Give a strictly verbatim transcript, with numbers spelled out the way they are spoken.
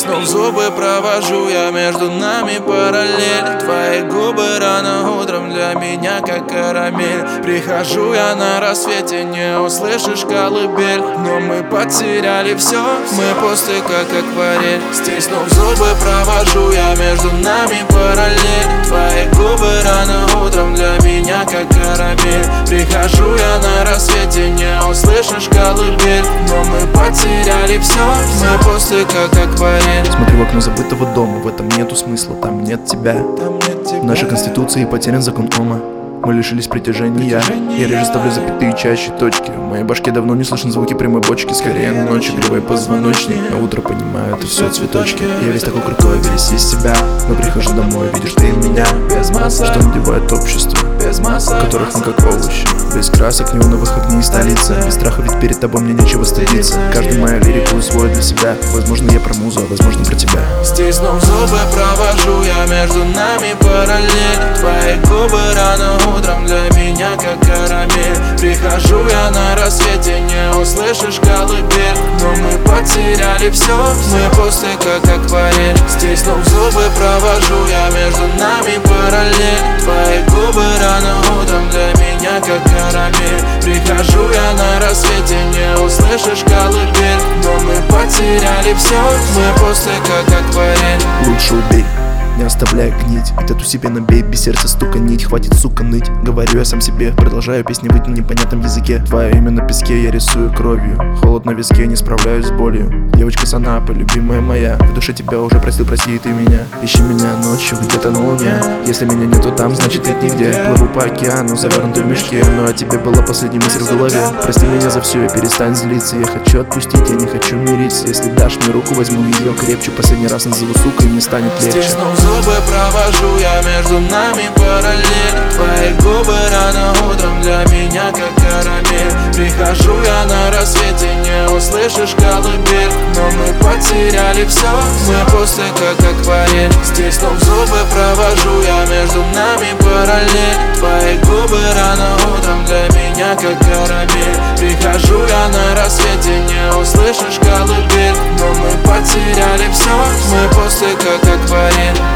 Стиснув зубы, провожу я между нами параллель. Твои губы рано утром для меня как карамель. Прихожу я на рассвете, не услышишь колыбель. Но мы потеряли все, мы пусты как акварель. Стиснув зубы, провожу я между нами параллель. Твои губы рано утром для меня как карамель. Прихожу я на рассвете, не услышишь колыбель. Но мы потеряли все, мы пусты как акварель. Смотрю в окно забытого дома, в этом нету смысла, там нет тебя. Там нет тебя. В нашей конституции потерян закон Ома. Мы лишились притяжения. Я реже ставлю запятые чаще точки. В моей башке давно не слышны звуки прямой бочки. Скорее на ночь кривой позвоночник. На утро понимаю, это все цветочки. Я весь такой крутой, весь из себя. Но прихожу домой, видишь ты меня без масок, что надевает общество, без масок, которых мы как овощи. Без красок, неоновых огней столица. Без страха, ведь перед тобой мне нечего стыдиться. Каждый мою лирику усвоит для себя. Возможно, я про музу, а возможно, про тебя. Стиснув зубы, провожу я между нами параллель. Твои губы рано утром для меня как карамель. Прихожу я на рассвете, не услышишь колыбель. Но мы потеряли все, мы пусты как акварель. Стиснув зубы, провожу я между нами параллель. Твои губы рано утром для меня как карамель. Прихожу я на рассвете, не услышишь колыбель. Но мы потеряли все, мы пусты как акварель. Лучше убей, не оставляй гнить. Эту себе набей, без сердца стука нить. Хватит, сука, ныть, говорю я сам себе. Продолжаю песни выть на непонятном языке. Твое имя на песке я рисую кровью. Холод на виске, не справляюсь с болью. Девочка с Анапы, любимая моя. В душе тебя уже простил, прости и ты меня. Ищи меня ночью где-то на луне. Если меня нету там, значит нет нигде. Плыву по океану, завернутый в мешке. Но о тебе была последняя мысль в голове. Прости меня за все и перестань злиться. Я хочу отпустить, я не хочу мириться. Если дашь мне руку, возьму ее крепче. Последний раз назову сукой, мне станет легче. Стиснув зубы, провожу я между нами параллель. Твои губы рано утром для меня как карамель. Прихожу я на рассвете, не услышишь колыбель. Но мы потеряли все, мы пусты как акварель. Стиснув зубы, провожу я между нами параллель. Твои губы рано утром для меня как карамель. Прихожу я на рассвете, не услышишь колыбель. Но мы потеряли все, мы пусты как акварель.